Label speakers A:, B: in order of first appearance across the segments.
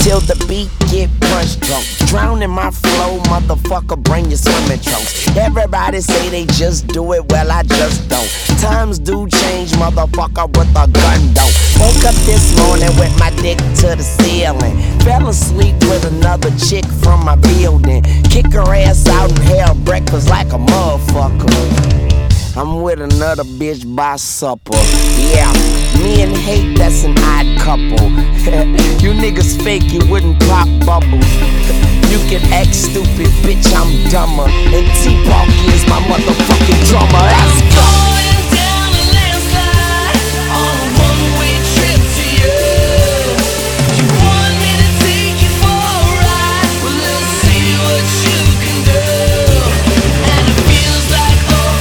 A: till the beat get punch drunk. Drown in my flow, motherfucker, bring your swimming trunks. Everybody say they just do it, well I just don't. Times do change, motherfucker, with a gun don't. Woke up this morning with my dick to the ceiling. Fell asleep with another chick from my building. Kick her ass out and have breakfast like a motherfucker. I'm with another bitch by supper. Yeah, me and hate, that's an odd couple. You niggas fake, you wouldn't pop bubbles. You can act stupid, bitch, I'm dumber. And T-Park is my motherfucking drummer. Let's go!
B: Going down a landslide on a one-way trip to you. You want me to take you for a ride? Well, let's see what you can do. And it feels like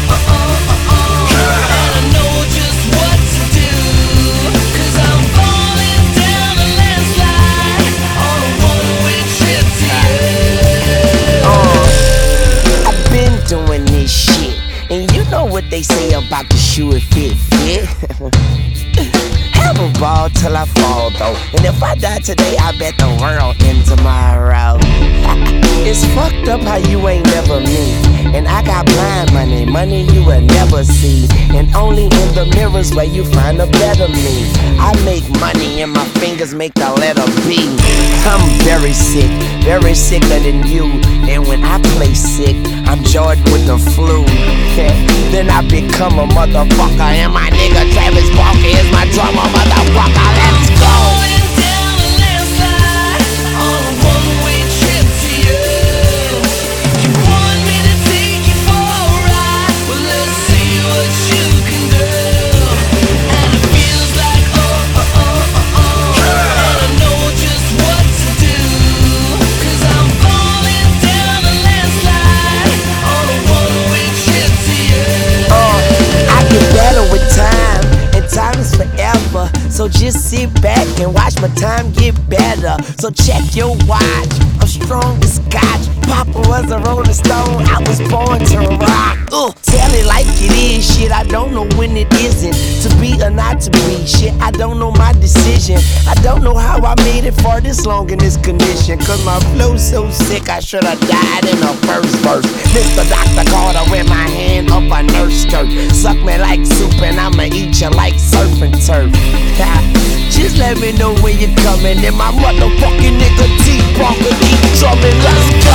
B: and I know just what to do. 'Cause I'm falling down a landslide on a one-way trip to you.
A: I've been doing this shit, and you know what they say about the shoe if it fit. Have a ball till I fall though, and if I die today, I bet the world end tomorrow. It's fucked up how you ain't never me, and I got blind money, money you will never see, and only in the mirrors where you find a better me. I make money and my fingers make the letter B. I'm very sicker than you, and when I play sick, I'm Jordan with the flu. Then I become a motherfucker, and my nigga Travis Barker is my drummer, motherfucker. Let's go.
B: Going down a landslide on a one-way trip to you. You want me to take you for a ride? Well, let's see what you can do. And it feels like and I know just what to do. 'Cause I'm falling down a landslide on a one-way trip to you.
A: I get better with time, and time is forever. So just sit back and watch my time get better. So check your watch, I'm strong as scotch. Papa was a rolling stone, I was born to rock. Tell it like it is, shit, I don't know when it isn't. To be or not to be, shit, I don't know my decision. I don't know how I made it for this long in this condition. 'Cause my flow's so sick, I should've died in the first verse. Mr. Dr. Carter with my hand up a nurse skirt. Suck me like soup and I'ma eat you like surf and turf. Just let me know when you're coming, and my motherfucking nigga T-Parker keep drumming. Let's go.